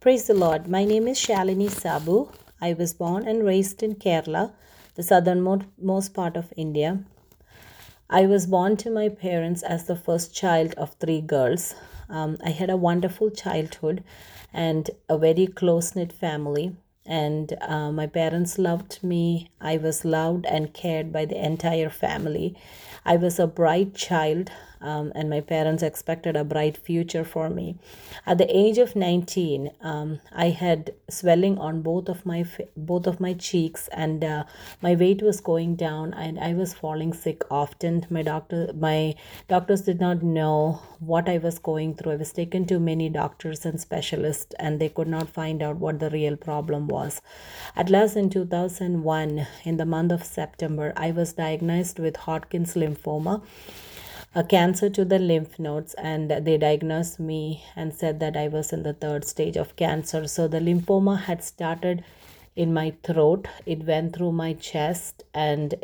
Praise the Lord. My name is Shalini Sabu. I was born and raised in Kerala, the southernmost part of India. I was born to my parents as the first child of three girls. I had a wonderful childhood and a very close knit family. And my parents loved me. I was loved and cared by the entire family. I was a bright child, and my parents expected a bright future for me. At the age of 19, I had swelling on both of my cheeks, and my weight was going down, and I was falling sick often. My doctors did not know what I was going through. I was taken to many doctors and specialists, and they could not find out what the real problem was. At last, in 2001, in the month of September, I was diagnosed with Hodgkin's lymphoma, a cancer to the lymph nodes, and they diagnosed me and said that I was in the third stage of cancer. So the lymphoma had started in my throat. It went through my chest, and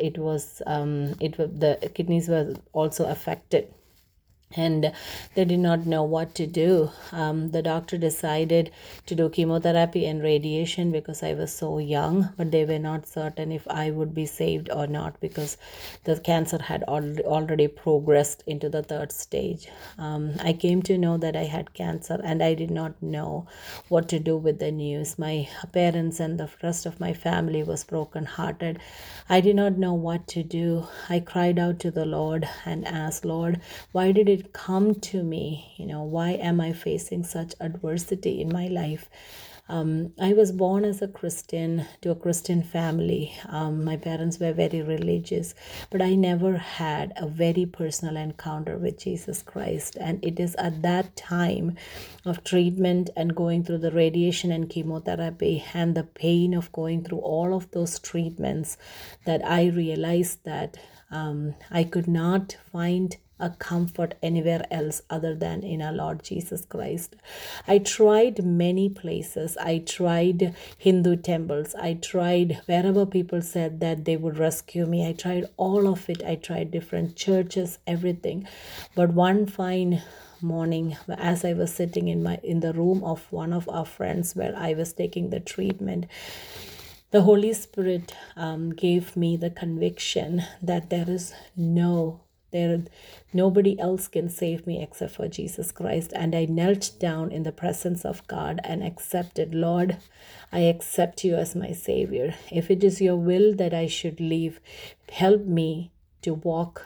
the kidneys were also affected, and they did not know what to do. The doctor decided to do chemotherapy and radiation because I was so young, but they were not certain if I would be saved or not because the cancer had already progressed into the third stage. I came to know that I had cancer, and I did not know what to do with the news. My parents and the rest of my family was broken hearted. I did not know what to do. I cried out to the Lord and asked, Lord, why did it come to me? Why am I facing such adversity in my life? I was born as a Christian to a Christian family. My parents were very religious, but I never had a very personal encounter with Jesus Christ. And it is at that time of treatment and going through the radiation and chemotherapy and the pain of going through all of those treatments that I realized that I could not find a comfort anywhere else other than in our Lord Jesus Christ. I tried many places. I tried Hindu temples. I tried wherever people said that they would rescue me. I tried all of it. I tried different churches, everything. But one fine morning, as I was sitting in the room of one of our friends where I was taking the treatment, the Holy Spirit gave me the conviction that nobody else can save me except for Jesus Christ. And I knelt down in the presence of God and accepted, Lord, I accept you as my Savior. If it is your will that I should live, help me to walk,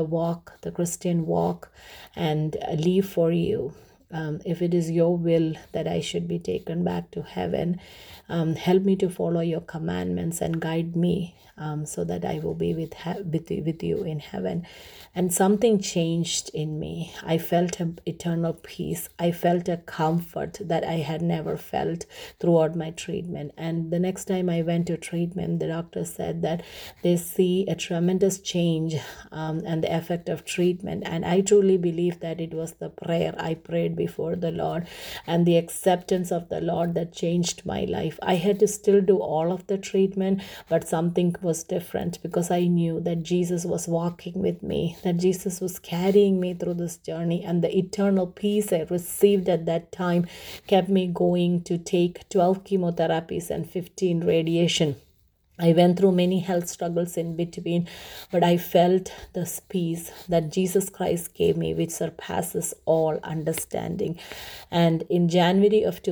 the Christian walk, and live for you. If it is your will that I should be taken back to heaven, help me to follow your commandments and guide me so that I will be with you in heaven. And something changed in me. I felt an eternal peace. I felt a comfort that I had never felt throughout my treatment. And the next time I went to treatment, the doctor said that they see a tremendous change and the effect of treatment. And I truly believe that it was the prayer I prayed before the Lord and the acceptance of the Lord that changed my life. I had to still do all of the treatment, but something was different because I knew that Jesus was walking with me, that Jesus was carrying me through this journey, and the eternal peace I received at that time kept me going to take 12 chemotherapies and 15 radiation. I went through many health struggles in between, but I felt this peace that Jesus Christ gave me, which surpasses all understanding. And in January of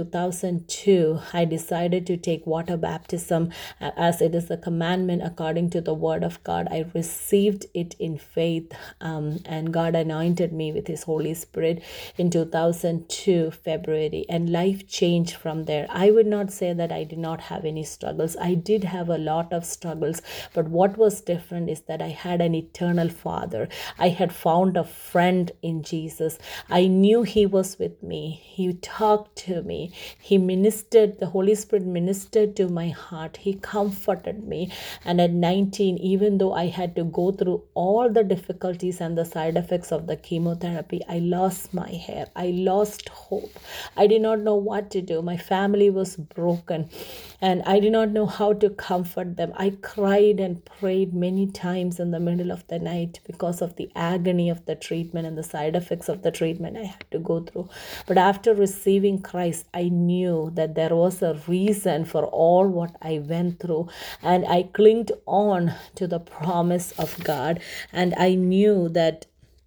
2002, I decided to take water baptism as it is a commandment according to the word of God. I received it in faith, and God anointed me with His Holy Spirit in 2002, February, and life changed from there. I would not say that I did not have any struggles. I did have a lot of struggles, but what was different is that I had an eternal Father. I had found a friend in Jesus. I knew He was with me. He talked to me. He ministered, the Holy Spirit ministered to my heart. He comforted me. And at 19, even though I had to go through all the difficulties and the side effects of the chemotherapy, I lost my hair. I lost hope. I did not know what to do. My family was broken. and I did not know how to comfort them. I cried and prayed many times in the middle of the night because of the agony of the treatment and the side effects of the treatment I had to go through. But after receiving Christ, I knew that there was a reason for all what I went through, and I clinged on to the promise of God, and I knew that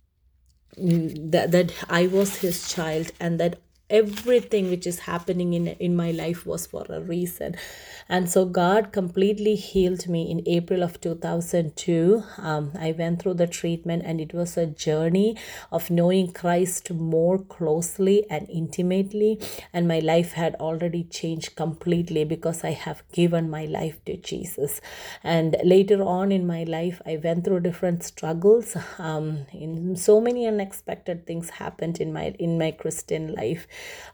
that I was his child, and that everything which is happening in my life was for a reason. And so God completely healed me in April of 2002. I went through the treatment, and it was a journey of knowing Christ more closely and intimately, and my life had already changed completely because I have given my life to Jesus. And later on in my life, I went through different struggles. In so many unexpected things happened in my Christian life.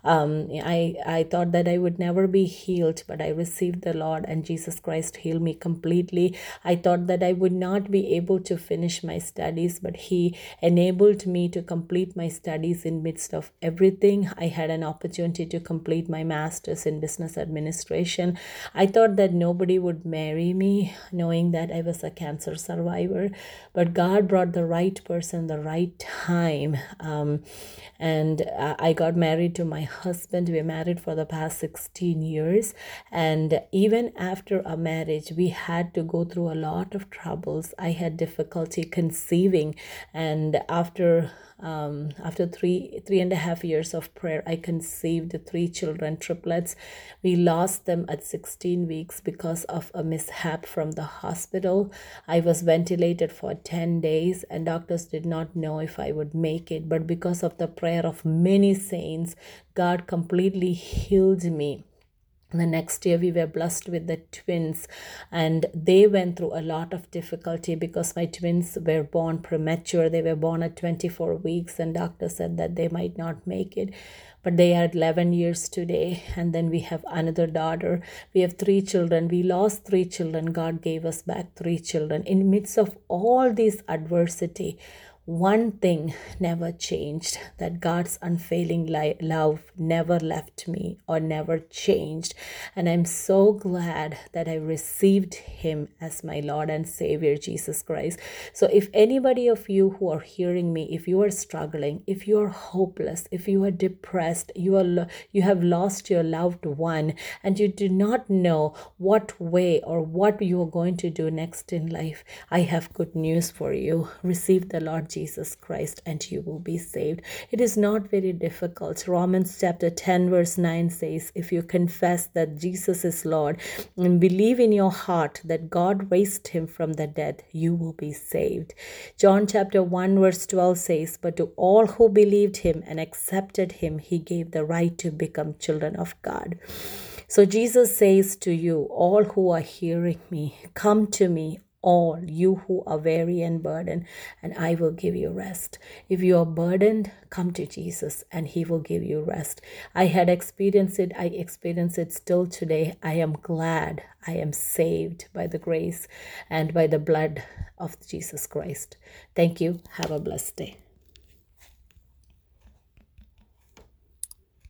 I thought that I would never be healed, but I received the Lord, and Jesus Christ healed me completely. I thought that I would not be able to finish my studies, but He enabled me to complete my studies in midst of everything. I had an opportunity to complete my master's in business administration. I thought that nobody would marry me, knowing that I was a cancer survivor, but God brought the right person, the right time. And I got married to my husband. We were married for the past 16 years. And even after a marriage, we had to go through a lot of troubles. I had difficulty conceiving. And after 3.5 years of prayer, I conceived 3 children, triplets. We lost them at 16 weeks because of a mishap from the hospital. I was ventilated for 10 days, and doctors did not know if I would make it. But because of the prayer of many saints, God completely healed me. The next year, we were blessed with the twins, and they went through a lot of difficulty because my twins were born premature. They were born at 24 weeks, and doctor said that they might not make it. But they are 11 years today, and then we have another daughter. We have 3 children. We lost 3 children. God gave us back 3 children. In midst of all this adversity, one thing never changed, that God's unfailing love never left me or never changed. And I'm so glad that I received Him as my Lord and Savior, Jesus Christ. So if anybody of you who are hearing me, if you are struggling, if you are hopeless, if you are depressed, you have lost your loved one, and you do not know what way or what you are going to do next in life, I have good news for you. Receive the Lord Jesus Christ and you will be saved. It is not very difficult. Romans chapter 10 verse 9 says, if you confess that Jesus is Lord and believe in your heart that God raised Him from the dead, you will be saved. John chapter 1 verse 12 says, but to all who believed Him and accepted Him, He gave the right to become children of God. So Jesus says to you, all who are hearing me, come to me, all you who are weary and burdened, and I will give you rest. If you are burdened, come to Jesus and He will give you rest. I had experienced it. I experience it still today. I am glad I am saved by the grace and by the blood of Jesus Christ. Thank you. Have a blessed day.